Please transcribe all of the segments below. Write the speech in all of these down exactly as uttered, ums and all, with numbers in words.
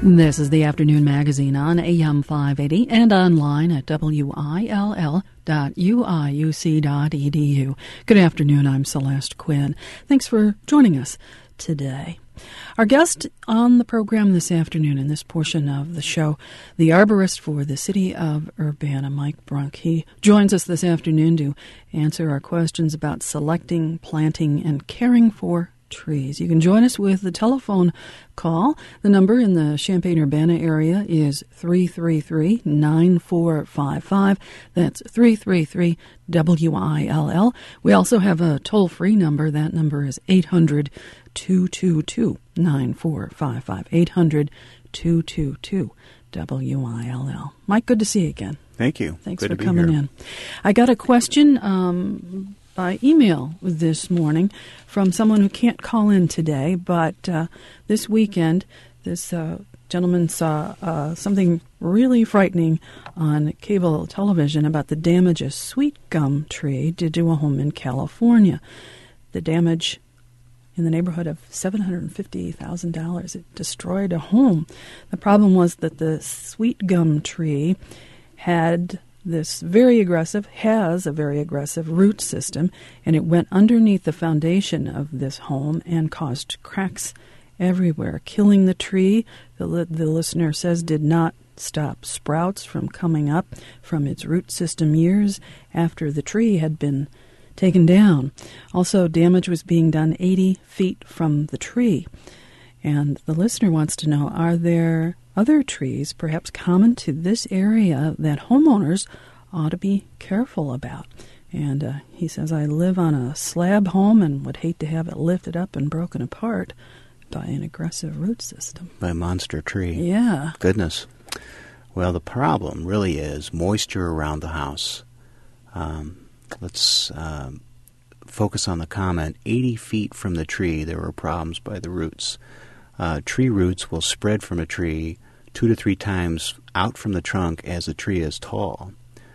This is the Afternoon Magazine on A M five eighty and online at W I L L dot U I U C dot E D U. Good afternoon, I'm Celeste Quinn. Thanks for joining us today. Our guest on the program this afternoon in this portion of the show, the arborist for the city of Urbana, Mike Brunk. He joins us this afternoon to answer our questions about selecting, planting, and caring for trees. You can join us with the telephone call. The number in the Champaign-Urbana area is three three three, nine four five five. That's three three three W I L L. We also have a toll-free number. That number is eight hundred, two two two, nine four five five. eight hundred, two two two W I L L. Mike, good to see you again. Thank you. Thanks good for to be coming here. in. I got a question um, by email this morning from someone who can't call in today, but uh, this weekend, this uh, gentleman saw uh, something really frightening on cable television about the damage a sweet gum tree did to a home in California. The damage in the neighborhood of seven hundred fifty thousand dollars. It destroyed a home. The problem was that the sweet gum tree had this very aggressive, has a very aggressive root system, and it went underneath the foundation of this home and caused cracks everywhere, killing the tree. The, li- the listener says did not stop sprouts from coming up from its root system years after the tree had been taken down. Also, damage was being done eighty feet from the tree. And the listener wants to know, are there other trees, perhaps common to this area, that homeowners ought to be careful about? And uh, he says, I live on a slab home and would hate to have it lifted up and broken apart by an aggressive root system. By a monster tree. Yeah. Goodness. Well, the problem really is moisture around the house. Um, let's uh, focus on the comment, eighty feet from the tree there were problems by the roots. Uh, tree roots will spread from a tree two to three times out from the trunk as the tree is tall.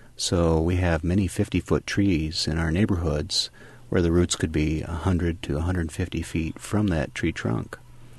So we have many fifty-foot trees in our neighborhoods where the roots could be one hundred to one hundred fifty feet from that tree trunk.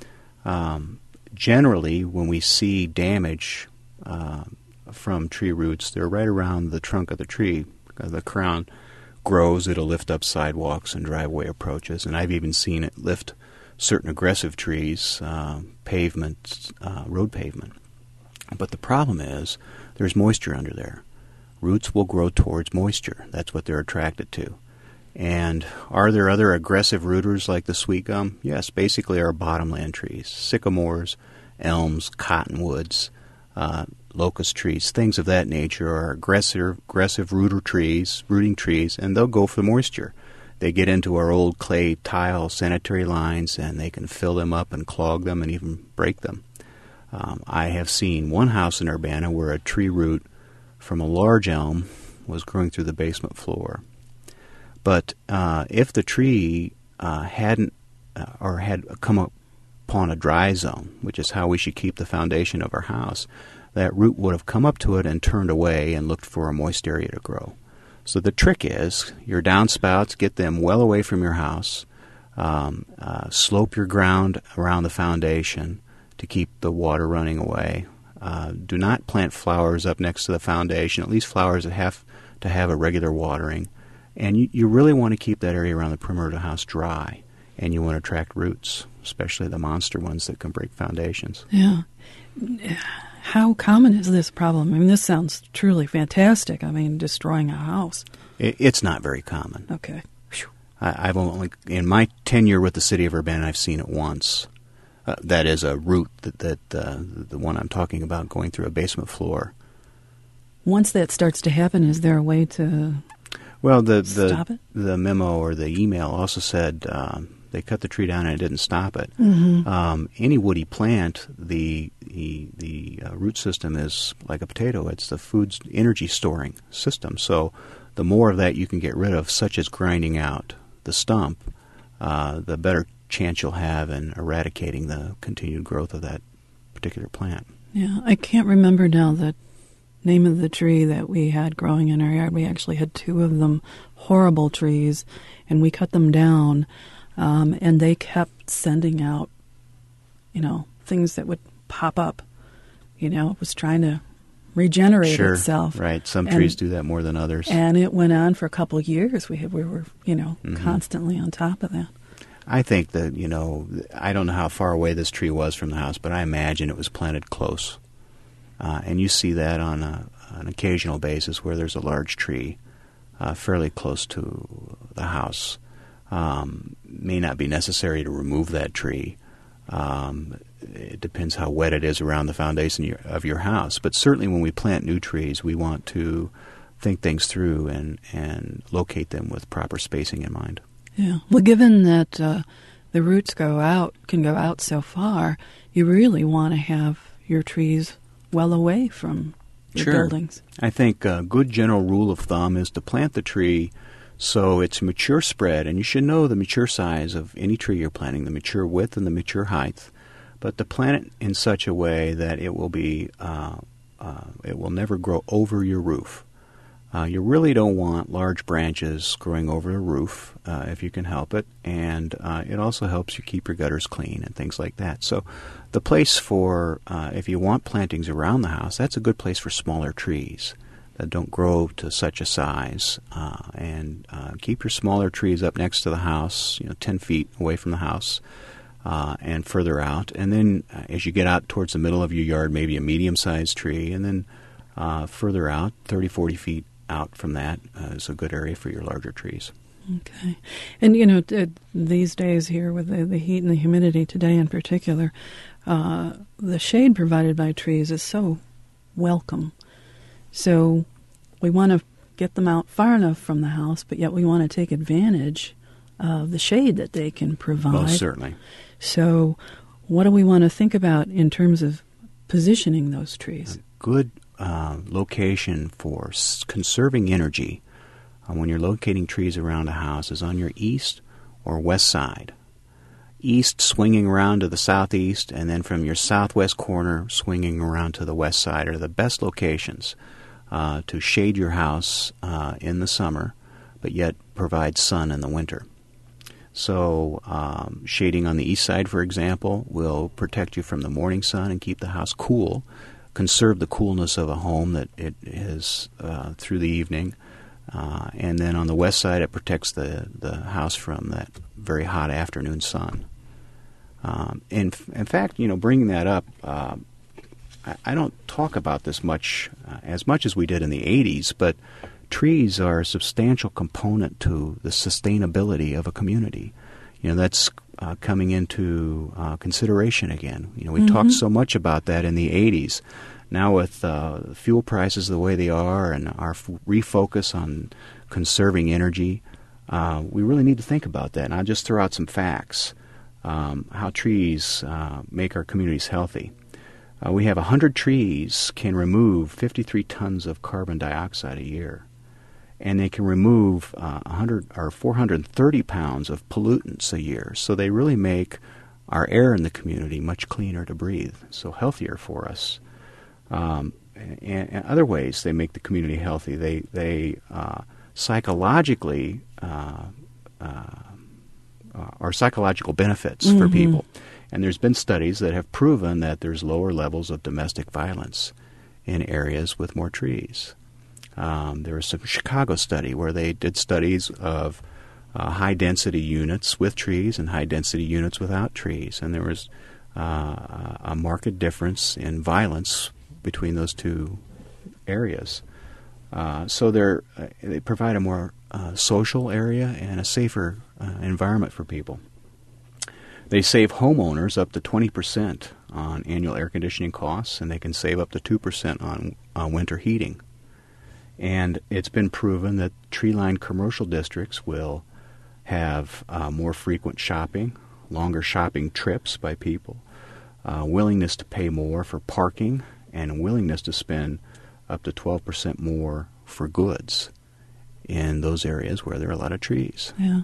Um, generally, when we see damage uh, from tree roots, they're right around the trunk of the tree. The crown grows, it'll lift up sidewalks and driveway approaches, and I've even seen it lift certain aggressive trees, uh, pavement, uh, road pavement. But the problem is there's moisture under there. Roots will grow towards moisture. That's what they're attracted to. And are there other aggressive rooters like the sweet gum? Yes, basically our bottomland trees, sycamores, elms, cottonwoods, uh, locust trees, things of that nature are aggressive, aggressive rooter trees, rooting trees, and they'll go for moisture. They get into our old clay tile sanitary lines, and they can fill them up and clog them and even break them. Um, I have seen one house in Urbana where a tree root from a large elm was growing through the basement floor. But uh, if the tree uh, hadn't uh, or had come up upon a dry zone, which is how we should keep the foundation of our house, that root would have come up to it and turned away and looked for a moist area to grow. So the trick is your downspouts, get them well away from your house, um, uh, slope your ground around the foundation to keep the water running away. Uh, do not plant flowers up next to the foundation, at least flowers that have to have a regular watering. And you, you really want to keep that area around the perimeter of the house dry, and you want to attract roots, especially the monster ones that can break foundations. Yeah. How common is this problem? I mean, this sounds truly fantastic. I mean, destroying a house. It, it's not very common. Okay. I, I've only, in my tenure with the city of Urbana, I've seen it once. Uh, that is a root that, that uh, the one I'm talking about going through a basement floor. Once that starts to happen, is there a way to well, the the, stop it? The memo or the email also said um, they cut the tree down and it didn't stop it. Mm-hmm. Um, any woody plant, the the, the uh, root system is like a potato. It's the food's energy storing system. So the more of that you can get rid of, such as grinding out the stump, uh, the better chance you'll have in eradicating the continued growth of that particular plant. Yeah, I can't remember now the name of the tree that we had growing in our yard. We actually had two of them, horrible trees, and we cut them down, um, and they kept sending out, you know, things that would pop up you know, it was trying to regenerate sure, itself. Right. Some and, trees do that more than others. And it went on for a couple of years. We, we were, you know, mm-hmm. constantly on top of that. I think that, you know, I don't know how far away this tree was from the house, but I imagine it was planted close. Uh, and you see that on a, an occasional basis where there's a large tree uh, fairly close to the house. Um, may not be necessary to remove that tree. Um, it depends how wet it is around the foundation of your, of your house. But certainly when we plant new trees, we want to think things through and, and locate them with proper spacing in mind. Yeah. Well, given that uh, the roots go out, can go out so far, you really want to have your trees well away from your sure. buildings. I think a good general rule of thumb is to plant the tree so it's mature spread, and you should know the mature size of any tree you're planting, the mature width and the mature height, but to plant it in such a way that it will be, uh, uh, it will never grow over your roof. Uh, you really don't want large branches growing over the roof uh, if you can help it, and uh, it also helps you keep your gutters clean and things like that. So the place for, uh, if you want plantings around the house, that's a good place for smaller trees that don't grow to such a size, uh, and uh, keep your smaller trees up next to the house, you know, ten feet away from the house uh, and further out. And then uh, as you get out towards the middle of your yard, maybe a medium-sized tree, and then uh, further out, thirty, forty feet out from that uh, is a good area for your larger trees. Okay. And, you know, t- these days here with the, the heat and the humidity today in particular, uh, the shade provided by trees is so welcome. So we want to get them out far enough from the house, but yet we want to take advantage of the shade that they can provide. Most certainly. So what do we want to think about in terms of positioning those trees? A good uh, location for s- conserving energy uh, when you're locating trees around a house is on your east or west side. East swinging around to the southeast, and then from your southwest corner swinging around to the west side are the best locations uh, to shade your house uh, in the summer, but yet provide sun in the winter. So um, shading on the east side, for example, will protect you from the morning sun and keep the house cool, conserve the coolness of a home that it is uh, through the evening. Uh, and then on the west side, it protects the, the house from that very hot afternoon sun. Um, in, in fact, you know, bringing that up, uh, I, I don't talk about this much, uh, as much as we did in the eighties, but trees are a substantial component to the sustainability of a community. You know, that's uh, coming into uh, consideration again. You know, we mm-hmm. talked so much about that in the eighties. Now with uh, fuel prices the way they are and our f- refocus on conserving energy, uh, we really need to think about that. And I'll just throw out some facts, um, how trees uh, make our communities healthy. Uh, we have one hundred trees can remove fifty-three tons of carbon dioxide a year. And they can remove uh, one hundred or four hundred thirty pounds of pollutants a year. So they really make our air in the community much cleaner to breathe, so healthier for us. Um, and, and other ways they make the community healthy. They they uh, psychologically uh, uh, are psychological benefits mm-hmm. for people. And there's been studies that have proven that there's lower levels of domestic violence in areas with more trees. Um, there was some Chicago study where they did studies of uh, high-density units with trees and high-density units without trees, and there was uh, a marked difference in violence between those two areas. Uh, so they're, uh, they provide a more uh, social area and a safer uh, environment for people. They save homeowners up to twenty percent on annual air conditioning costs, and they can save up to two percent on uh, winter heating. And it's been proven that tree-lined commercial districts will have uh, more frequent shopping, longer shopping trips by people, uh, willingness to pay more for parking, and willingness to spend up to twelve percent more for goods in those areas where there are a lot of trees. Yeah.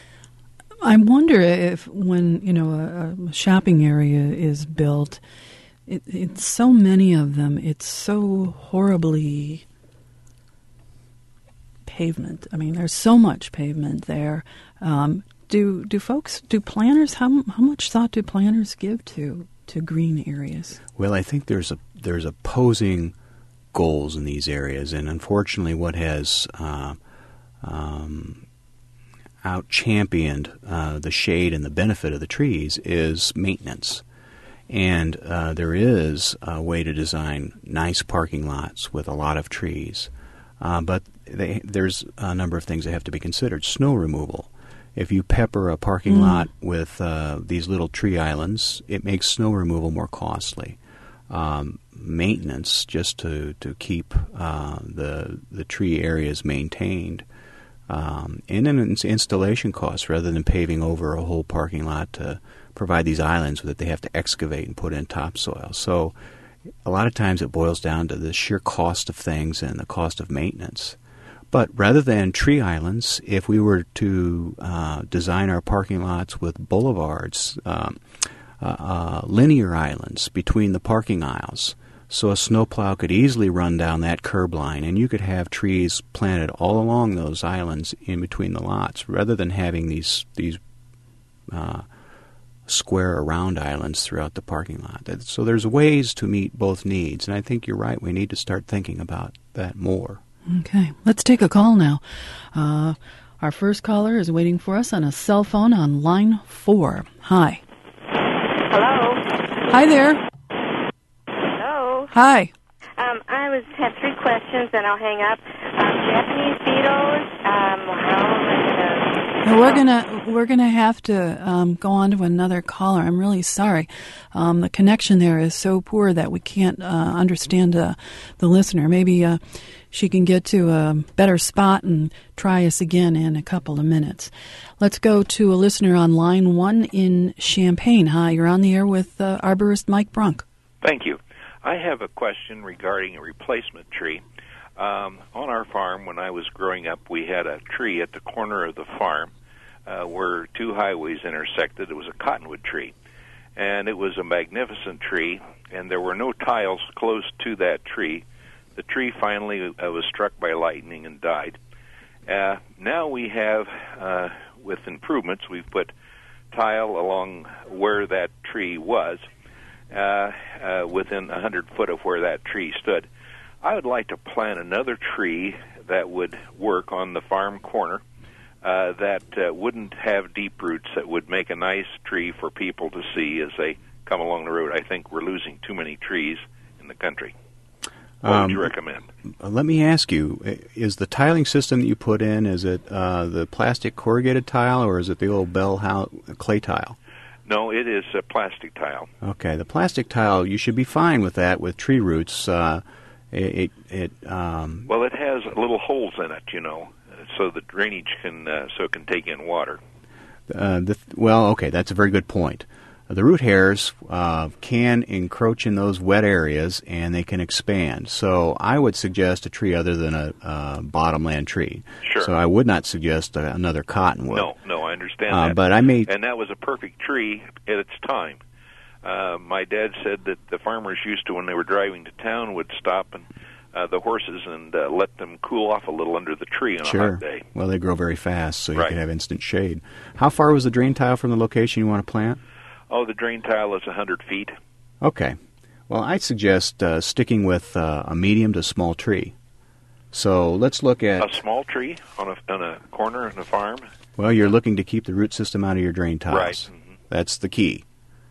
I wonder if when, you know, a, a shopping area is built, it, it's so many of them, it's so horribly pavement. I mean, there's so much pavement there. Um, do do folks, do planners, how how much thought do planners give to, to green areas? Well, I think there's a there's opposing goals in these areas, and unfortunately, what has uh, um, out-championed uh, the shade and the benefit of the trees is maintenance. And uh, there is a way to design nice parking lots with a lot of trees, uh, but they, there's a number of things that have to be considered. Snow removal. If you pepper a parking mm. lot with uh, these little tree islands, it makes snow removal more costly. Um, maintenance, just to to keep uh, the the tree areas maintained, um, and then installation costs rather than paving over a whole parking lot to provide these islands that they have to excavate and put in topsoil. So a lot of times it boils down to the sheer cost of things and the cost of maintenance. But rather than tree islands, if we were to uh, design our parking lots with boulevards, um, uh, uh, linear islands between the parking aisles, so a snowplow could easily run down that curb line, and you could have trees planted all along those islands in between the lots, rather than having these these uh, square or round islands throughout the parking lot. So there's ways to meet both needs, and I think you're right. We need to start thinking about that more. Okay, let's take a call now. Uh, our first caller is waiting for us on a cell phone on line four. Hi. Hello. Hi there. Hello. Hi. Um, I was have three questions, and I'll hang up. Um, Japanese beetles. Um, how am I gonna? No, we're gonna we're gonna have to um, go on to another caller. I'm really sorry. Um, the connection there is so poor that we can't uh, understand uh, the listener. Maybe uh, she can get to a better spot and try us again in a couple of minutes. Let's go to a listener on line one in Champaign. Hi, you're on the air with uh, arborist Mike Brunk. Thank you. I have a question regarding a replacement tree. Um, on our farm, when I was growing up, we had a tree at the corner of the farm uh, where two highways intersected. It was a cottonwood tree, and it was a magnificent tree, and there were no tiles close to that tree. The tree finally uh, was struck by lightning and died. Uh, now we have, uh, with improvements, we've put tile along where that tree was, uh, uh, within one hundred foot of where that tree stood. I would like to plant another tree that would work on the farm corner uh, that uh, wouldn't have deep roots, that would make a nice tree for people to see as they come along the road. I think we're losing too many trees in the country. What um, would you recommend? Let me ask you, is the tiling system that you put in, is it uh, the plastic corrugated tile or is it the old Bell house clay tile? No, it is a plastic tile. Okay, the plastic tile, you should be fine with that with tree roots. Uh, It, it, it um, well, it has little holes in it, you know, so the drainage can uh, so it can take in water. Uh, the, well, okay, that's a very good point. The root hairs uh, can encroach in those wet areas, and they can expand. So I would suggest a tree other than a uh, bottomland tree. Sure. So I would not suggest a, another cottonwood. No, no, I understand uh, that. But I may, and that was a perfect tree at its time. Uh, my dad said that the farmers used to, when they were driving to town, would stop and uh, the horses and uh, let them cool off a little under the tree on sure. a hot day. Well, they grow very fast, so you right. can have instant shade. How far was the drain tile from the location you want to plant? Oh, the drain tile is one hundred feet. Okay. Well, I'd suggest uh, sticking with uh, a medium to small tree. So let's look at... A small tree on a, on a corner in a farm? Well, you're looking to keep the root system out of your drain tiles. Right. Mm-hmm. That's the key.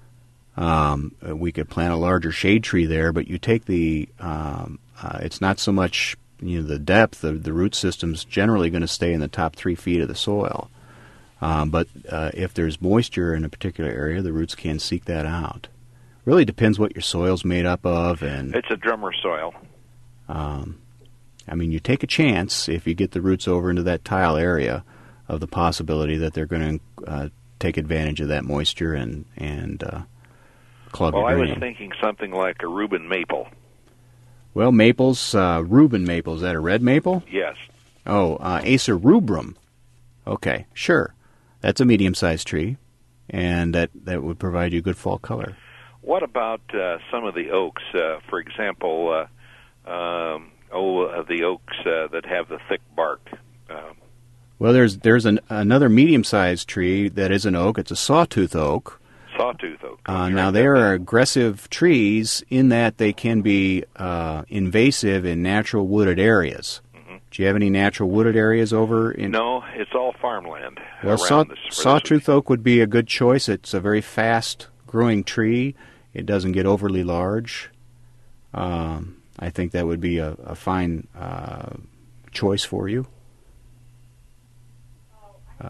Um, we could plant a larger shade tree there, but you take the, um, uh, it's not so much, you know, the depth, the, the root system's generally going to stay in the top three feet of the soil. Um, but uh, if there's moisture in a particular area, the roots can seek that out. Really depends what your soil's made up of. And it's a drummer soil. Um, I mean, you take a chance if you get the roots over into that tile area of the possibility that they're going to uh, take advantage of that moisture and, and uh, Club well, I green. was thinking something like a Reuben maple. Well, maples, uh, Reuben maple, is that a red maple? Yes. Oh, uh, Acer rubrum. Okay, sure. That's a medium-sized tree, and that, that would provide you good fall color. What about uh, some of the oaks? Uh, for example, uh, um, oh, uh, the oaks uh, that have the thick bark. Uh, well, there's there's an, another medium-sized tree that is an oak. It's a sawtooth oak. Sawtooth oak. Uh, now, they are aggressive trees in that they can be uh, invasive in natural wooded areas. Mm-hmm. Do you have any natural wooded areas over in... No, it's all farmland. Well, around saw, this, Sawtooth oak would be a good choice. It's a very fast-growing tree. It doesn't get overly large. Um, I think that would be a, a fine uh, choice for you. Uh,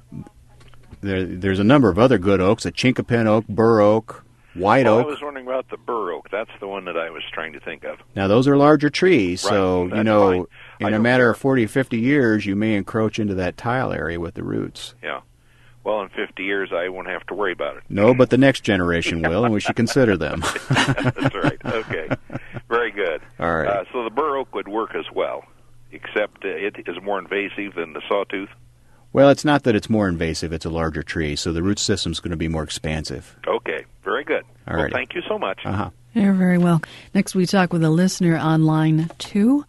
there, there's a number of other good oaks, a chinkapin oak, bur oak, white well, oak. I was wondering about the bur oak. That's the one that I was trying to think of. Now, those are larger trees, right. so, That's you know, fine. in a matter care. of forty or fifty years, you may encroach into that tile area with the roots. Yeah. Well, in fifty years, I won't have to worry about it. No, but the next generation will, and we should consider them. That's right. Okay. Very good. All right. Uh, so the bur oak would work as well, except uh, it is more invasive than the sawtooth? Well, it's not that it's more invasive. It's a larger tree, so the root system's going to be more expansive. Okay. Very good. All well, right. Thank you so much. Uh-huh. You're very well. Next, we talk with a listener on line two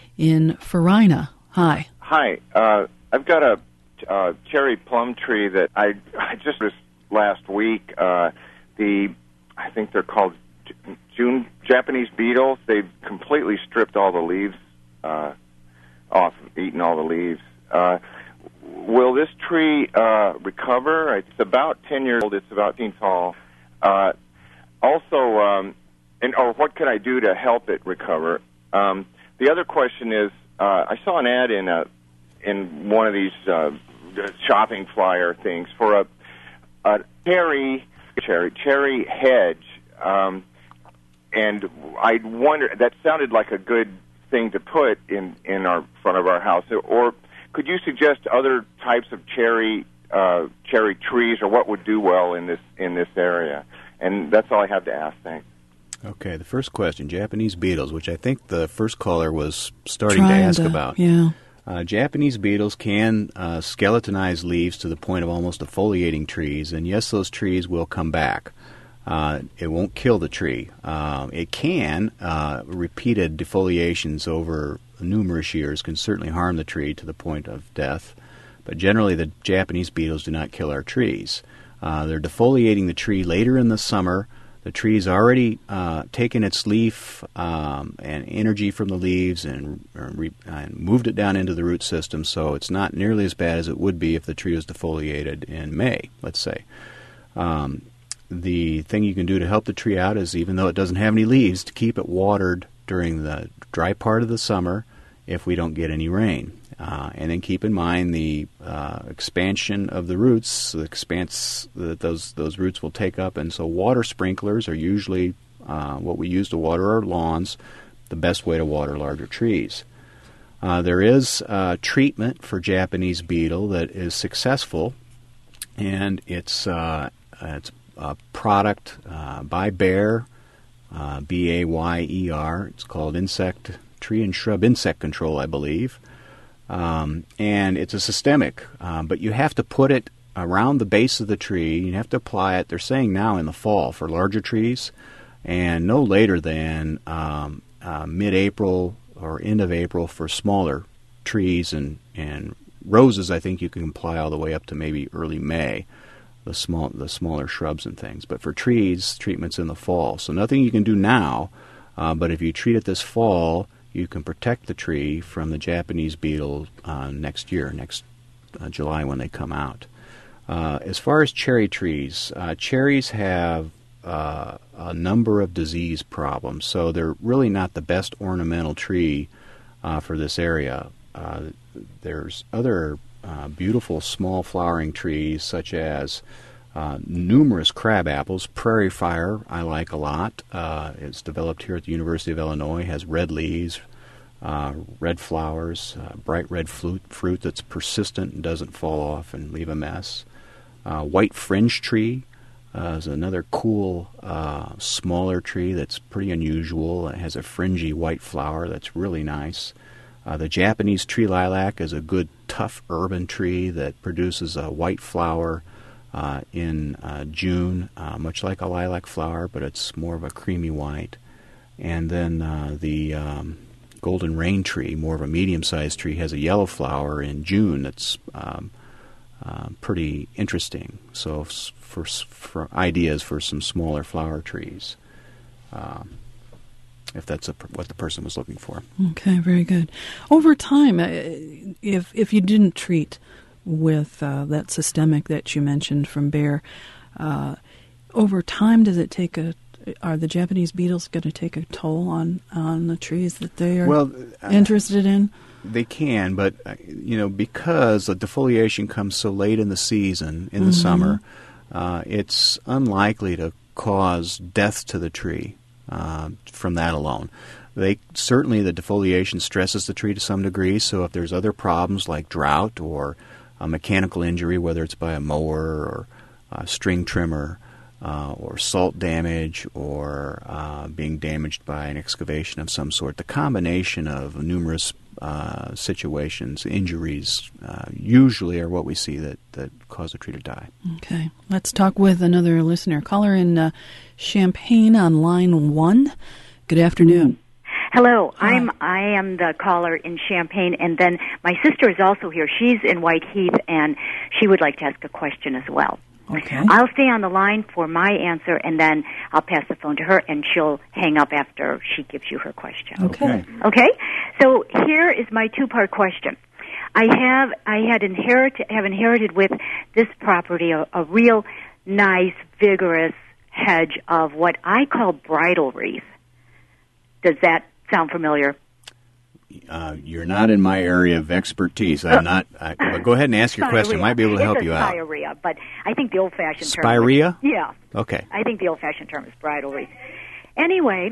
in Farina. Hi. Hi. Uh, I've got a uh, cherry plum tree that I, I just this last week. Uh, the I think they're called June Japanese beetles. They've completely stripped all the leaves uh, off, eaten all the leaves. Uh, will this tree uh, recover? It's about ten years old. It's about ten tall. Uh, also, um, and or what could I do to help it recover? Um, the other question is, uh, I saw an ad in a in one of these uh, shopping flyer things for a, a cherry cherry cherry hedge, um, and I wonder that sounded like a good thing to put in in our front of our house. Or could you suggest other types of cherry uh, cherry trees, or what would do well in this in this area? And that's all I have to ask. Thanks. Okay, the first question, Japanese beetles, which I think the first caller was starting Trying to ask to, about. Yeah. Uh, Japanese beetles can uh, skeletonize leaves to the point of almost defoliating trees, and yes, those trees will come back. Uh, it won't kill the tree. Uh, it can, uh, repeated defoliations over numerous years can certainly harm the tree to the point of death, but generally the Japanese beetles do not kill our trees. Uh, they're defoliating the tree later in the summer. The tree's already uh, taken its leaf um, and energy from the leaves and, re- and moved it down into the root system, so it's not nearly as bad as it would be if the tree was defoliated in May, let's say. Um, the thing you can do to help the tree out is, even though it doesn't have any leaves, to keep it watered during the dry part of the summer if we don't get any rain. Uh, and then keep in mind the uh, expansion of the roots, the expanse that those those roots will take up. And so water sprinklers are usually uh, what we use to water our lawns, the best way to water larger trees. Uh, there is uh, treatment for Japanese beetle that is successful, and it's, uh, it's a product uh, by Bayer, uh, B A Y E R. It's called Insect Tree and Shrub Insect Control, I believe. Um, and it's a systemic, uh, but you have to put it around the base of the tree. You have to apply it, they're saying now in the fall for larger trees, and no later than um, uh, mid-April or end of April for smaller trees. And, and roses, I think you can apply all the way up to maybe early May, the small the smaller shrubs and things. But for trees, treatment's in the fall. So nothing you can do now, uh, but if you treat it this fall, you can protect the tree from the Japanese beetle uh, next year, next uh, July when they come out. Uh, as far as cherry trees, uh, cherries have uh, a number of disease problems, so they're really not the best ornamental tree uh, for this area. Uh, there's other uh, beautiful small flowering trees, such as Uh, numerous crab apples. Prairie Fire I like a lot. Uh, it's developed here at the University of Illinois, has red leaves, uh, red flowers, uh, bright red fruit, fruit that's persistent and doesn't fall off and leave a mess. Uh, white fringe tree uh, is another cool, uh, smaller tree that's pretty unusual. It has a fringy white flower that's really nice. Uh, the Japanese tree lilac is a good, tough urban tree that produces a white flower Uh, in uh, June, uh, much like a lilac flower, but it's more of a creamy white. And then uh, the um, golden rain tree, more of a medium-sized tree, has a yellow flower in June that's um, uh, pretty interesting. So f- for for ideas for some smaller flower trees, um, if that's a, what the person was looking for. Okay, very good. Over time, uh, if if you didn't treat with uh, that systemic that you mentioned from Bayer, uh, over time, does it take a? Are the Japanese beetles going to take a toll on, on the trees that they are well, uh, interested in? They can, but uh, you know, because the defoliation comes so late in the season, in the mm-hmm. summer, uh, it's unlikely to cause death to the tree uh, from that alone. They certainly the defoliation stresses the tree to some degree. So if there's other problems like drought or a mechanical injury, whether it's by a mower or a string trimmer, Uh, or salt damage, or uh, being damaged by an excavation of some sort. The combination of numerous uh, situations, injuries, uh, usually are what we see that, that cause a tree to die. Okay. Let's talk with another listener. Caller in uh, Champaign on line one. Good afternoon. Hello, Hi. I'm I am the caller in Champaign, and then my sister is also here. She's in Whiteheath, and she would like to ask a question as well. Okay. I'll stay on the line for my answer, and then I'll pass the phone to her, and she'll hang up after she gives you her question. Okay. Okay? So here is my two-part question. I have I had inherit have inherited with this property a, a real nice, vigorous hedge of what I call bridal wreath. Does that sound familiar? Uh, you're not in my area of expertise. I'm not. I, but go ahead and ask your question. I might be able to it's help a you out. Spirea, but I think the old-fashioned term. Spirea? Is, yeah. Okay. I think the old-fashioned term is bridal wreath. Anyway,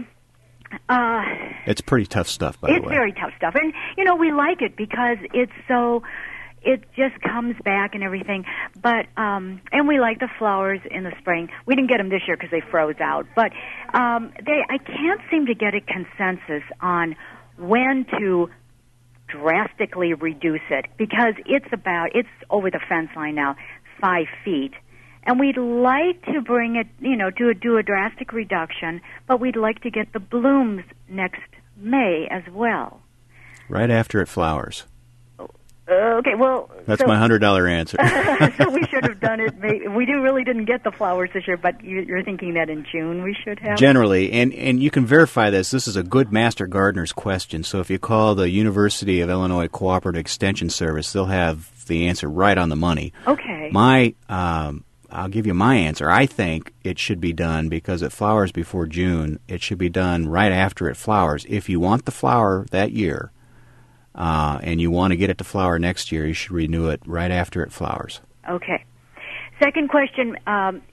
uh, it's pretty tough stuff, by the way. It's very tough stuff, and you know we like it because it's so. It just comes back and everything, but um, and we like the flowers in the spring. We didn't get them this year because they froze out, but um, they. I can't seem to get a consensus on when to drastically reduce it, because it's about, it's over the fence line now, five feet. And we'd like to bring it, you know, to a, do a drastic reduction, but we'd like to get the blooms next May as well. Right after it flowers. Uh, okay, well... That's so, my one hundred dollars answer. So we should have done it. May, we do really didn't get the flowers this year, but you, you're thinking that in June we should have? Generally, and, and you can verify this. This is a good master gardener's question. So if you call the University of Illinois Cooperative Extension Service, they'll have the answer right on the money. Okay. My, um, I'll give you my answer. I think it should be done because it flowers before June. It should be done right after it flowers. If you want the flower that year, Uh, and you want to get it to flower next year, you should renew it right after it flowers. Okay. Second question um,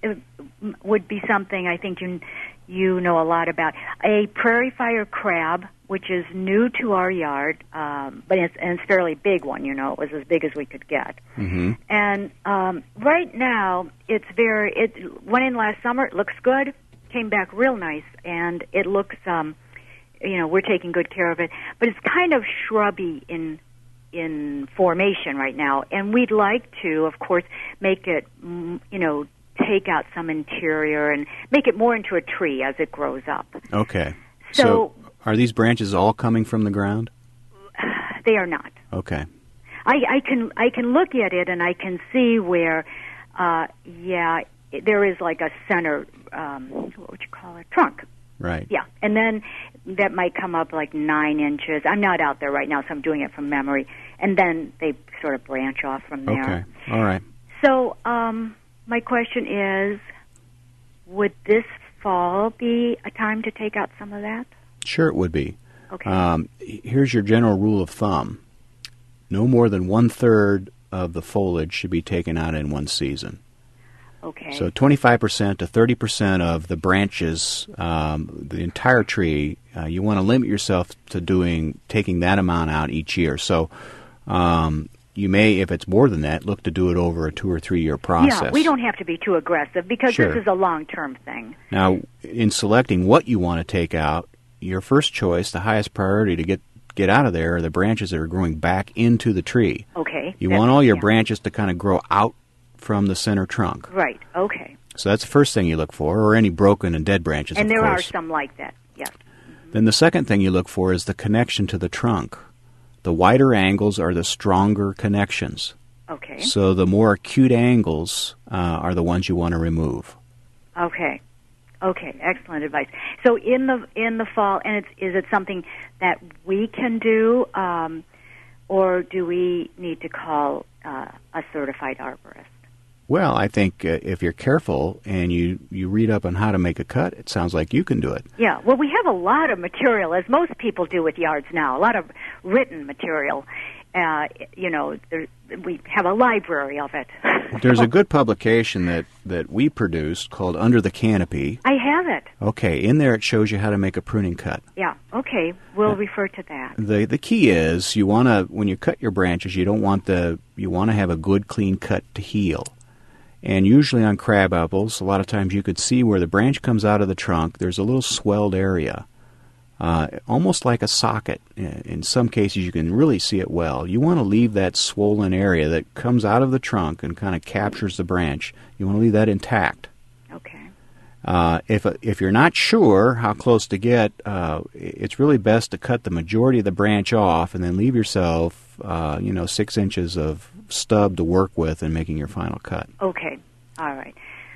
would be something I think you you know a lot about. A prairie fire crab, which is new to our yard, um, but it's, and it's a fairly big one, you know. It was as big as we could get. Mm-hmm. And um, right now, it's very, it went in last summer. It looks good. Came back real nice. And it looks... Um, you know, we're taking good care of it, but it's kind of shrubby in in formation right now, and we'd like to, of course, make it, you know, take out some interior and make it more into a tree as it grows up. Okay. So, so are these branches all coming from the ground? They are not. Okay. I, I can I can look at it and I can see where, uh, yeah, there is like a center, um, what would you call it, trunk. Right. Yeah, and then that might come up like nine inches. I'm not out there right now, so I'm doing it from memory. And then they sort of branch off from there. Okay, all right. So um, my question is, would this fall be a time to take out some of that? Sure it would be. Okay. Um, here's your general rule of thumb. No more than one-third of the foliage should be taken out in one season. Okay. So twenty-five percent to thirty percent of the branches, um, the entire tree, uh, you want to limit yourself to doing taking that amount out each year. So um, you may, if it's more than that, look to do it over a two- or three-year process. Yeah, we don't have to be too aggressive because Sure. this is a long-term thing. Now, in selecting what you want to take out, your first choice, the highest priority to get, get out of there are the branches that are growing back into the tree. Okay. You That's- want all your yeah. branches to kind of grow out from the center trunk. Right, okay. So that's the first thing you look for, or any broken and dead branches, And of there course. are some like that, yes. Then the second thing you look for is the connection to the trunk. The wider angles are the stronger connections. Okay. So the more acute angles uh, are the ones you want to remove. Okay. Okay. Excellent advice. So in the in the fall, and it's is it something that we can do, um, or do we need to call uh, a certified arborist? Well, I think uh, if you're careful and you, you read up on how to make a cut, it sounds like you can do it. Yeah, well, we have a lot of material, as most people do with yards now, a lot of written material. Uh, you know, there, we have a library of it. There's a good publication that, that we produced called Under the Canopy. I have it. Okay, in there it shows you how to make a pruning cut. Yeah, okay, we'll refer to that. The the key is you want to, when you cut your branches, you don't want the, you want to have a good clean cut to heal. And usually on crab apples, a lot of times you could see where the branch comes out of the trunk, there's a little swelled area, uh, almost like a socket. In some cases, you can really see it well. You want to leave that swollen area that comes out of the trunk and kind of captures the branch. You want to leave that intact. Okay. Uh, if if you're not sure how close to get, uh, it's really best to cut the majority of the branch off and then leave yourself, uh, you know, six inches of stub to work with in making your final cut. Okay. All right.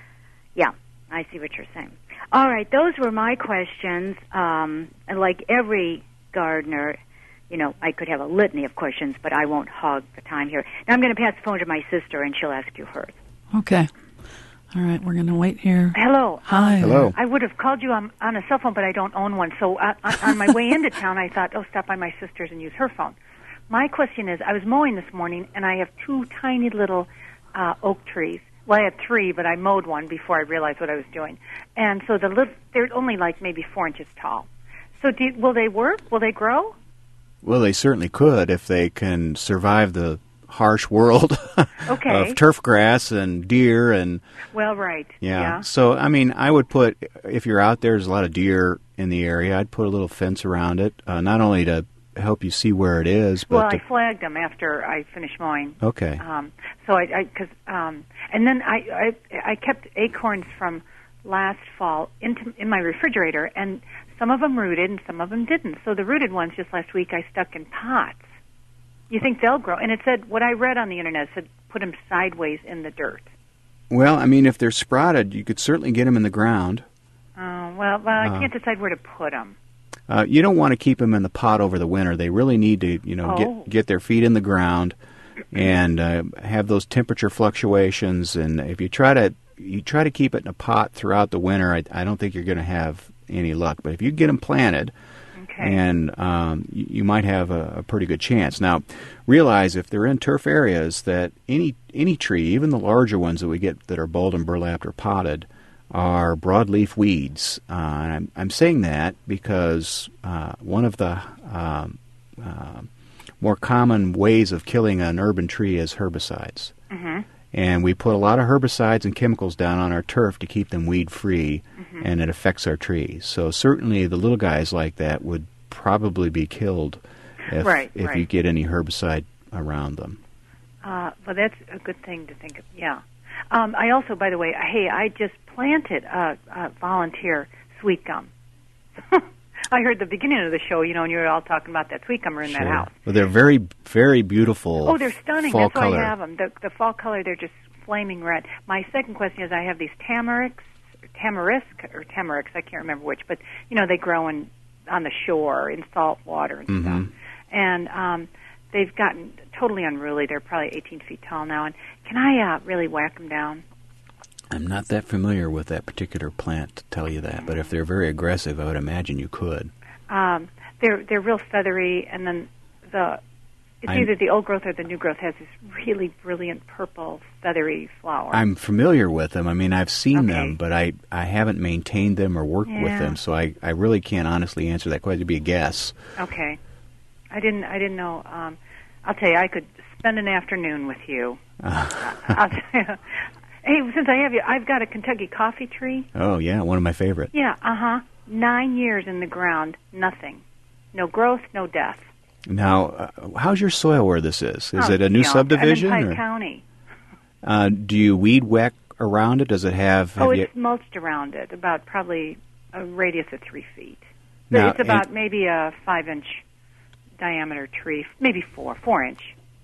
Yeah, I see what you're saying. All right, those were my questions. Um, and like every gardener, you know, I could have a litany of questions, but I won't hog the time here. Now I'm going to pass the phone to my sister, and she'll ask you hers. Okay. All right, we're going to wait here. Hello. Hi. Hello. I would have called you on, on a cell phone, but I don't own one. So uh, on, on my way into town, I thought, oh, stop by my sister's and use her phone. My question is, I was mowing this morning, and I have two tiny little uh, oak trees. Well, I had three, but I mowed one before I realized what I was doing. And so the little, they're only like maybe four inches tall. So do you, will they work? Will they grow? Well, they certainly could if they can survive the harsh world Okay. of turf grass and deer and Well, right. yeah. Yeah. So I mean, I would put, if you're out there, there's a lot of deer in the area. I'd put a little fence around it, uh, not only to help you see where it is, but Well, to, I flagged them after I finished mowing. okay. Um, so I, I cause, um, and then I, I, I kept acorns from last fall into in my refrigerator, and some of them rooted and some of them didn't. So the rooted ones just last week I stuck in pots. You think they'll grow? And it said, what I read on the internet said, put them sideways in the dirt. Well, I mean, if they're sprouted, you could certainly get them in the ground. Oh, well, well, I Uh, can't decide where to put them. Uh, you don't want to keep them in the pot over the winter. They really need to, you know, Oh. get get their feet in the ground and uh, have those temperature fluctuations. And if you try to you try to keep it in a pot throughout the winter, I, I don't think you're going to have any luck. But if you get them planted, Okay. and um, you, you might have a, a pretty good chance. Now, realize if they're in turf areas that any any tree, even the larger ones that we get that are balled and burlapped or potted, are broadleaf weeds. Uh, and I'm, I'm saying that because uh, one of the um, uh, more common ways of killing an urban tree is herbicides. Mm-hmm. And we put a lot of herbicides and chemicals down on our turf to keep them weed-free, Mm-hmm. and it affects our trees. So certainly the little guys like that would probably be killed if, Right, if right. you get any herbicide around them. Uh, well, that's a good thing to think of. Yeah. Um, I also, by the way, hey, I just planted a, a volunteer sweet gum. I heard the beginning of the show, you know, and you were all talking about that sweet gum in that house. Well, they're very, very beautiful. Oh, they're stunning. Fall That's color. why I have them. The, the fall color, they're just flaming red. My second question is, I have these tamaricks, tamarisk or tamaricks, I can't remember which, but you know, they grow in on the shore in salt water and Mhm. stuff. And um, they've gotten totally unruly. They're probably eighteen feet tall now. And can I uh, really whack them down? I'm not that familiar with that particular plant to tell you that, but if they're very aggressive, I would imagine you could. Um, they're they're real feathery, and then the it's I'm- either the old growth or the new growth has this really brilliant purple feathery flower. I'm familiar with them. I mean, I've seen Okay. them, but I, I haven't maintained them or worked with Yeah. them, so I, I really can't honestly answer that question. It'd be a guess. Okay, I didn't I didn't know. Um, I'll tell you, I could spend an afternoon with you. I'll tell you. Hey, since I have you, I've got a Kentucky coffee tree. Oh, yeah, one of my favorite. Yeah, uh huh. Nine years in the ground, nothing, no growth, no death. Now, uh, how's your soil where this is? Is Oh, it a new you know, subdivision? I'm in Pike or, County. uh, do you weed whack around it? Does it have... have Oh, you, it's mulched around it, about probably a radius of three feet. So Now, it's about and- maybe a five-inch diameter tree, maybe four, four inch.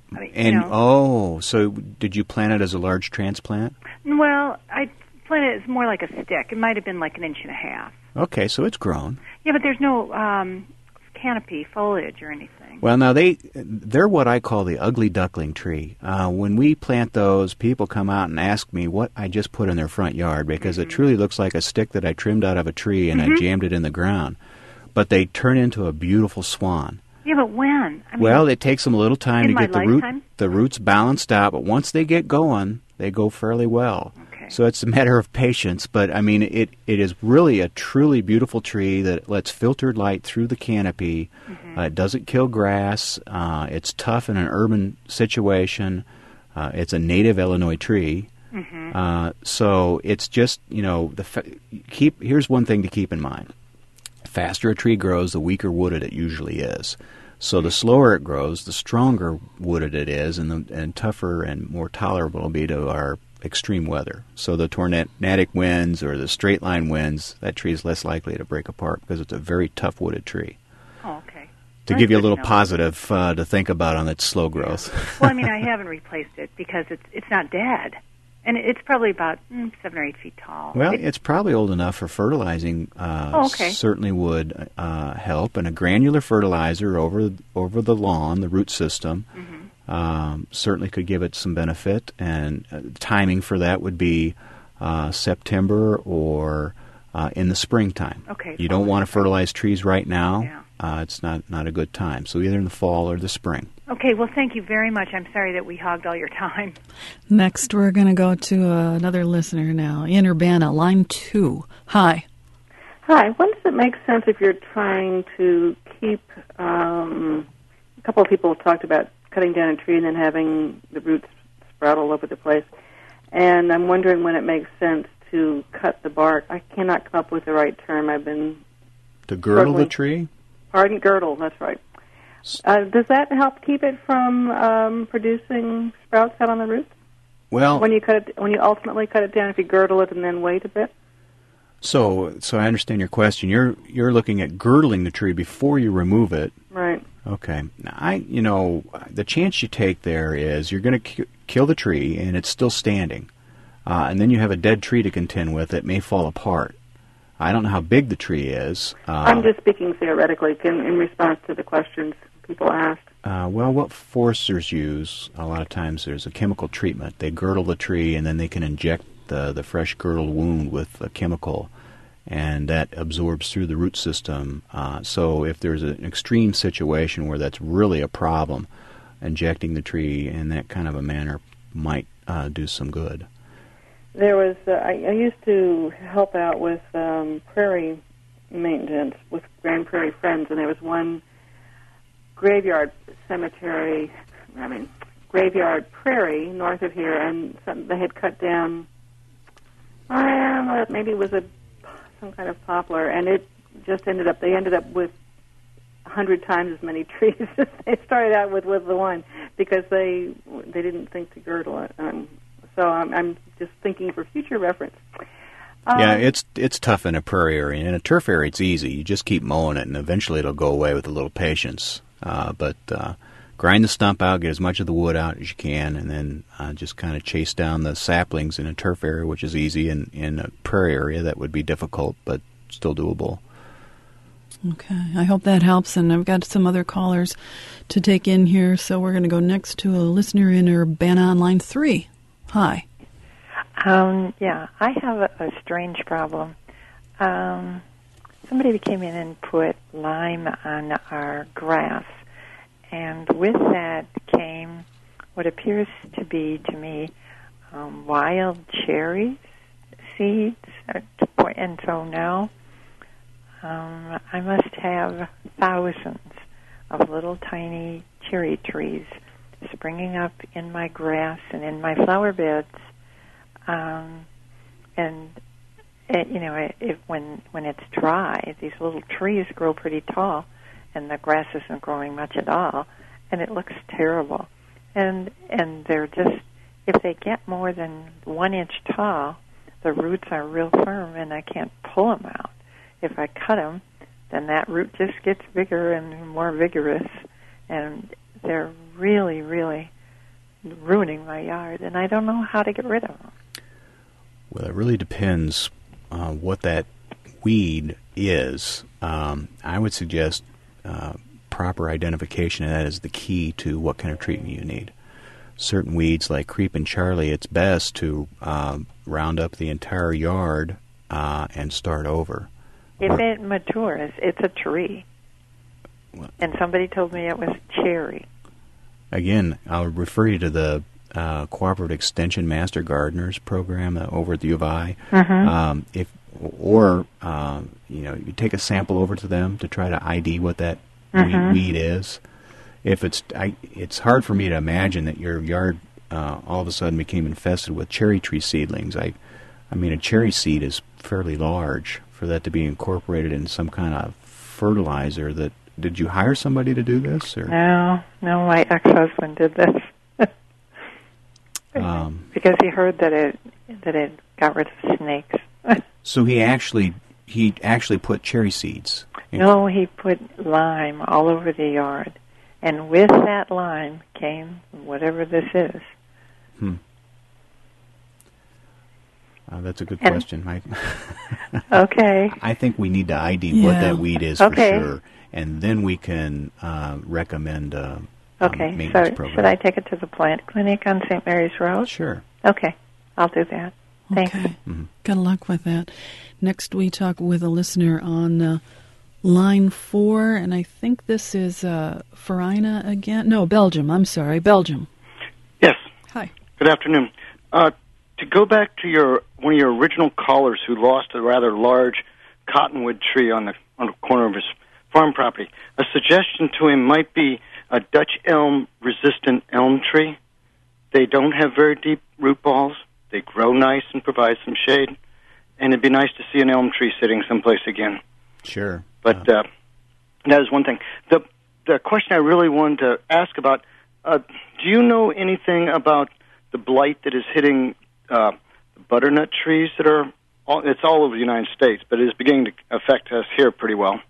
I mean, And you know, oh, so did you plant it as a large transplant? well, I planted it as more like a stick. It might have been like an inch and a half. Okay, so it's grown. Yeah, but there's no um, canopy, foliage, or anything. Well, now they they're what I call the ugly duckling tree. Uh, when we plant those, people come out and ask me what I just put in their front yard because mm-hmm. it truly looks like a stick that I trimmed out of a tree and mm-hmm. I jammed it in the ground. But they turn into a beautiful swan. Yeah, but when? I mean, Well, it takes them a little time in to my get the root lifetime? the roots balanced out, but once they get going, they go fairly well. Okay. So it's a matter of patience, but I mean it it is really a truly beautiful tree that lets filtered light through the canopy. Mm-hmm. Uh, it doesn't kill grass. Uh, it's tough in an urban situation. Uh, it's a native Illinois tree. Mm-hmm. Uh, so it's just, you know, the fa- keep here's one thing to keep in mind. The faster a tree grows, the weaker wooded it usually is. So the slower it grows, the stronger wooded it is, and the, and tougher and more tolerable it'll be to our extreme weather. So the tornadic winds or the straight line winds, that tree is less likely to break apart because it's a very tough wooded tree. Oh, okay. To That's give you a good little to know. positive uh, to think about on its slow growth. Well, I mean, I haven't replaced it because it's it's not dead, and it's probably about mm, seven or eight feet tall. Well, It- it's probably old enough for fertilizing. Uh, Oh, okay. Certainly would uh, help, and a granular fertilizer over over the lawn, the root system, mm-hmm. um, certainly could give it some benefit. And uh, timing for that would be uh, September or uh, in the springtime. Okay, You fall don't or want to spring. fertilize trees right now. Yeah. Uh, it's not not a good time. So either in the fall or the spring. Okay, well, thank you very much. I'm sorry that we hogged all your time. Next, we're going to go to uh, another listener now. In Urbana, line two. Hi. Hi. When does it make sense if you're trying to keep, um, a couple of people have talked about cutting down a tree and then having the roots sprout all over the place. And I'm wondering when it makes sense to cut the bark. I cannot come up with the right term. I've been, To girdle the Certainly. tree? pardon, girdle, that's right. Uh, does that help keep it from um, producing sprouts out on the roots? Well, When you cut it, when you ultimately cut it down, if you girdle it and then wait a bit? so so I understand your question. You're you're looking at girdling the tree before you remove it. Right. Okay. Now, I, you know, the chance you take there is you're going to ki- kill the tree and it's still standing. Uh, and then you have a dead tree to contend with that may fall apart. I don't know how big the tree is. Uh, I'm just speaking theoretically in, in response to the questions people asked. Uh, well, what foresters use, a lot of times there's a chemical treatment. They girdle the tree and then they can inject the, the fresh girdled wound with a chemical, and that absorbs through the root system. Uh, so if there's an extreme situation where that's really a problem, injecting the tree in that kind of a manner might uh, do some good. There was, uh, I, I used to help out with um, prairie maintenance with Grand Prairie Friends, and there was one graveyard cemetery, I mean, graveyard prairie north of here, and some, they had cut down, I don't know, maybe it was a some kind of poplar, and it just ended up, they ended up with a hundred times as many trees as they started out with with the one, because they they didn't think to girdle it. Um, so I'm, I'm just thinking for future reference. Um, Yeah, it's it's tough in a prairie area. In a turf area, it's easy. You just keep mowing it, and eventually it'll go away with a little patience. Uh, but uh, grind the stump out, get as much of the wood out as you can, and then uh, just kind of chase down the saplings in a turf area, which is easy. And in a prairie area, that would be difficult, but still doable. Okay, I hope that helps, and I've got some other callers to take in here, so we're going to go next to a listener in Urbana on line three. Hi. Um, yeah, I have a, a strange problem. Um, somebody came in and put lime on our grass, and with that came what appears to be, to me, um, wild cherry seeds. And so now um, I must have thousands of little tiny cherry trees springing up in my grass and in my flower beds. Um, and it, you know, it, it, when when it's dry, these little trees grow pretty tall, and the grass isn't growing much at all, and it looks terrible. And and they're just, if they get more than one inch tall, the roots are real firm, and I can't pull them out. If I cut them, then that root just gets bigger and more vigorous, and they're really, really ruining my yard, and I don't know how to get rid of them. Well, it really depends uh, what that weed is. Um, I would suggest uh, proper identification of that is the key to what kind of treatment you need. Certain weeds like Creeping Charlie, it's best to uh, round up the entire yard uh, and start over. If or, it matures, it's a tree. Well, and somebody told me it was cherry. Again, I'll refer you to the uh, Cooperative Extension Master Gardeners program uh, over at the U of I. Mm-hmm. Um, if or uh, you know, you take a sample over to them to try to I D what that mm-hmm. weed, weed is. If it's, I, it's hard for me to imagine that your yard uh, all of a sudden became infested with cherry tree seedlings. I, I mean, a cherry seed is fairly large for that to be incorporated in some kind of fertilizer. That did you hire somebody to do this? Or? No, no, my ex-husband did this um, because he heard that it that it got rid of snakes. So he actually he actually put cherry seeds. No, he put lime all over the yard. And with that lime came whatever this is. Hmm. Uh, that's a good and, question. I, okay. I think we need to I D yeah. what that weed is okay. for sure, and then we can uh, recommend a okay. um, maintenance so program. Should I take it to the plant clinic on Saint Mary's Road? Sure. Okay, I'll do that. Thanks. Okay. Mm-hmm. Good luck with that. Next, we talk with a listener on uh, line four, and I think this is uh, Farina again. No, Belgium. I'm sorry, Belgium. Yes. Hi. Good afternoon. Uh, to go back to your one of your original callers who lost a rather large cottonwood tree on the on the corner of his farm property, a suggestion to him might be a Dutch elm resistant elm tree. They don't have very deep root balls. They grow nice and provide some shade, and it'd be nice to see an elm tree sitting someplace again. Sure. But uh, that is one thing. The the question I really wanted to ask about, uh, do you know anything about the blight that is hitting uh, the butternut trees that are, all, it's all over the United States, but it is beginning to affect us here pretty well?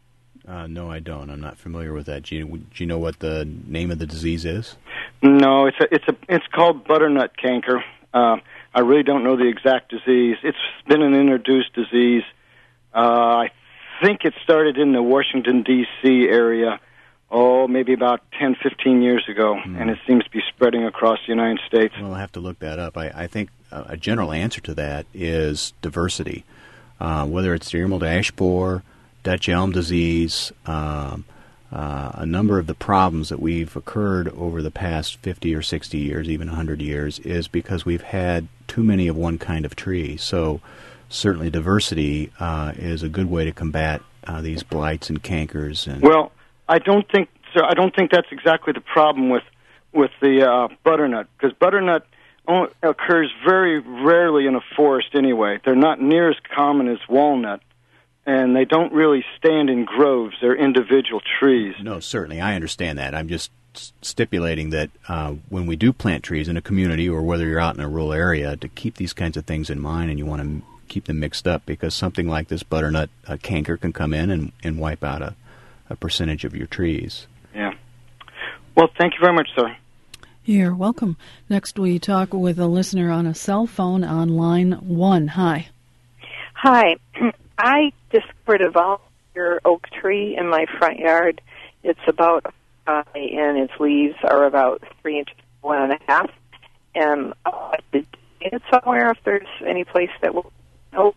Uh, no, I don't. I'm not familiar with that. Do you, do you know what the name of the disease is? No, it's a, it's a, it's called butternut canker. Uh, I really don't know the exact disease. It's been an introduced disease. Uh, I think it started in the Washington, D C area, oh, maybe about ten, fifteen years ago, mm. and it seems to be spreading across the United States. Well, I'll have to look that up. I, I think a general answer to that is diversity. Uh, whether it's the emerald ash borer, Dutch elm disease, um, uh, a number of the problems that we've occurred over the past fifty or sixty years, even one hundred years, is because we've had too many of one kind of tree. So certainly diversity uh, is a good way to combat uh, these blights and cankers. And well, I don't think so. I don't think that's exactly the problem with with the uh, butternut, because butternut only occurs very rarely in a forest anyway. They're not near as common as walnut, and they don't really stand in groves. They're individual trees. No, certainly. I understand that. I'm just stipulating that uh, when we do plant trees in a community, or whether you're out in a rural area, to keep these kinds of things in mind, and you want to keep them mixed up, because something like this butternut uh, canker can come in and, and wipe out a, a percentage of your trees. Yeah. Well, thank you very much, sir. You're welcome. Next, we talk with a listener on a cell phone on line one. Hi. Hi. I discovered a volunteer oak tree in my front yard. It's about high, and its leaves are about three inches, one and a half. And I did it somewhere. If there's any place that will help,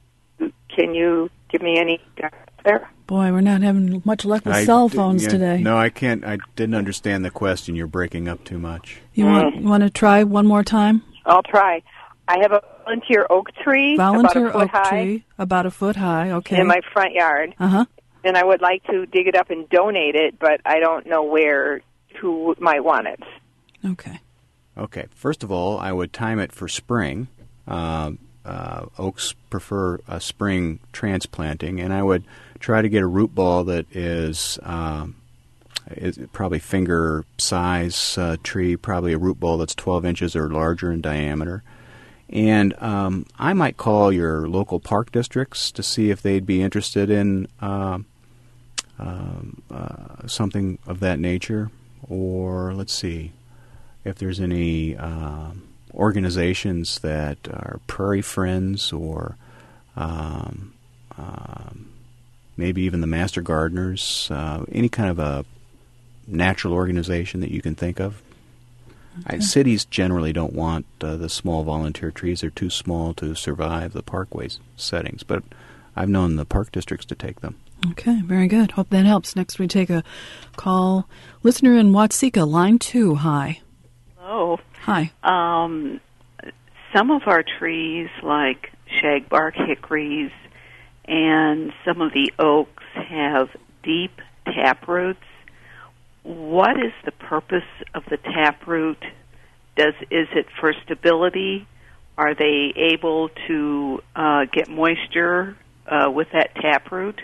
can you give me any guidance there? Boy, we're not having much luck with I cell d- phones yeah, today. No, I can't. I didn't understand the question. You're breaking up too much. You Mm. want want to try one more time? I'll try. I have a volunteer oak tree, Volunteer about a foot oak high, tree, about a foot high. Okay. in my front yard. Uh huh. And I would like to dig it up and donate it, but I don't know where, who might want it. Okay. Okay. First of all, I would time it for spring. Uh, uh, oaks prefer a spring transplanting, and I would try to get a root ball that is, um, is probably finger size uh, tree, probably a root ball that's twelve inches or larger in diameter. And um, I might call your local park districts to see if they'd be interested in uh, um, uh, something of that nature. Or, let's see, if there's any um, organizations that are Prairie Friends or um, um, maybe even the Master Gardeners, uh, any kind of a natural organization that you can think of. Okay. I, cities generally don't want uh, the small volunteer trees. They're too small to survive the parkways settings, but I've known the park districts to take them. Okay, very good. Hope that helps. Next we take a call. Listener in Watseka, line two. Hi. Hello. Hi. Um, some of our trees, like shagbark hickories and some of the oaks, have deep taproots. What is the purpose of the taproot? Does is it for stability? Are they able to uh, get moisture uh, with that taproot?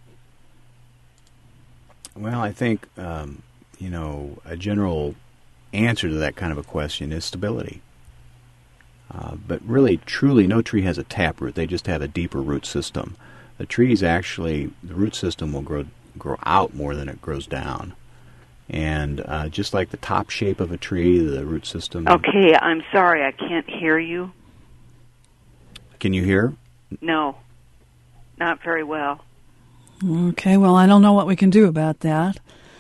Well, I think, um, you know, a general answer to that kind of a question is stability. Uh, but really, truly, no tree has a taproot. They just have a deeper root system. The trees actually, the root system will grow grow out more than it grows down. And uh, just like the top shape of a tree, the root system... Okay, I'm sorry, I can't hear you. Can you hear? No, not very well. Okay, well, I don't know what we can do about that.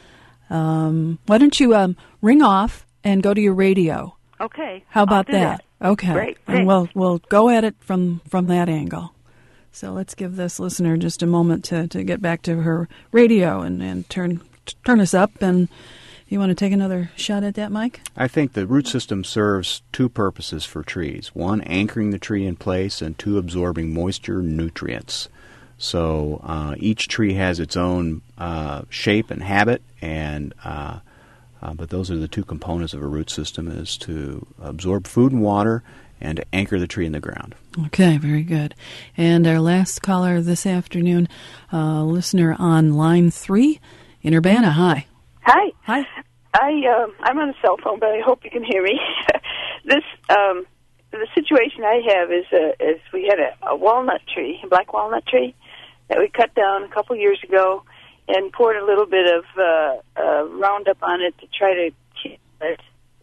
Um, why don't you um, ring off and go to your radio? Okay. How about I'll do that? that? Okay. Great. And Thanks. we'll we'll go at it from, from that angle. So let's give this listener just a moment to, to get back to her radio and, and turn turn us up. And you want to take another shot at that, Mike? I think the root system serves two purposes for trees. One, anchoring the tree in place, and two, absorbing moisture and nutrients. So uh, each tree has its own uh, shape and habit, and uh, uh, but those are the two components of a root system, is to absorb food and water and to anchor the tree in the ground. Okay, very good. And our last caller this afternoon, uh, listener on line three in Urbana. Hi. Hi. Hi. I um, I'm on a cell phone, but I hope you can hear me. this um, the situation I have is uh, is we had a, a walnut tree, a black walnut tree, that we cut down a couple years ago, and poured a little bit of uh, uh, Roundup on it to try to kill it.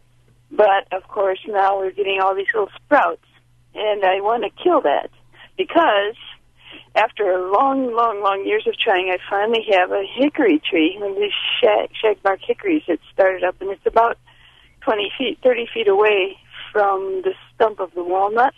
But of course, now we're getting all these little sprouts, and I want to kill that because after a long, long, long years of trying, I finally have a hickory tree, one of these shag, shagbark hickories that started up, and it's about twenty feet, thirty feet away from the stump of the walnut.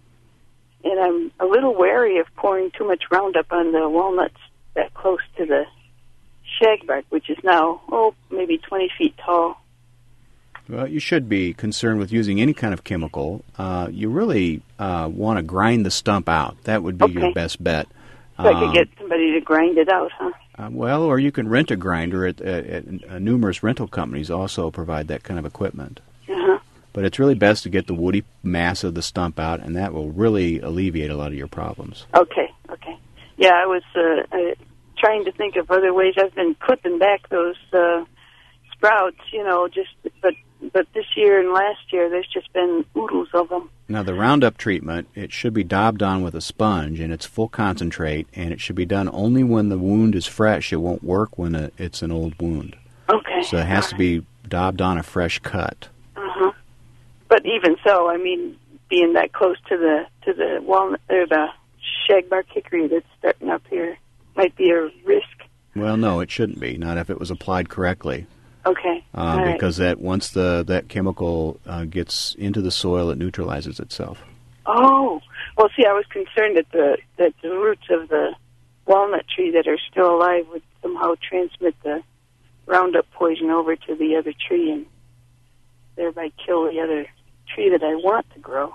And I'm a little wary of pouring too much Roundup on the walnuts that close to the shagbark, which is now, oh, maybe twenty feet tall. Well, you should be concerned with using any kind of chemical. Uh, you really uh, want to grind the stump out. That would be Okay. your best bet. So I Um, could get somebody to grind it out, huh? Uh, well, or you can rent a grinder. At, at, at uh, numerous rental companies also provide that kind of equipment. Uh-huh. But it's really best to get the woody mass of the stump out, and that will really alleviate a lot of your problems. Okay, okay. Yeah, I was uh, uh, trying to think of other ways. I've been clipping back those uh, sprouts, you know, just but but this year and last year, there's just been oodles of them. Now, the Roundup treatment, it should be daubed on with a sponge, and it's full concentrate, and it should be done only when the wound is fresh. It won't work when it, it's an old wound. Okay. So it has to be daubed on a fresh cut. Uh-huh. But even so, I mean, being that close to the to the walnut or the shagbark hickory that's starting up here might be a risk. Well, no, it shouldn't be, not if it was applied correctly. Okay. Uh, All right. because that once the that chemical uh, gets into the soil, it neutralizes itself. Oh, well, see, I was concerned that the that the roots of the walnut tree that are still alive would somehow transmit the Roundup poison over to the other tree and thereby kill the other tree that I want to grow.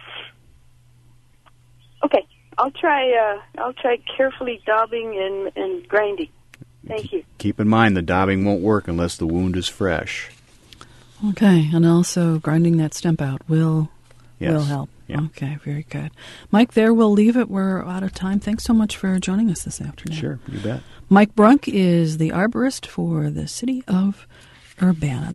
Okay, I'll try. Uh, I'll try carefully daubing and, and grinding. Thank you. Keep in mind the daubing won't work unless the wound is fresh. Okay, and also grinding that stump out will Yes. will help. Yeah. Okay, very good. Mike, there we'll leave it. We're out of time. Thanks so much for joining us this afternoon. Sure, you bet. Mike Brunk is the arborist for the city of Urbana.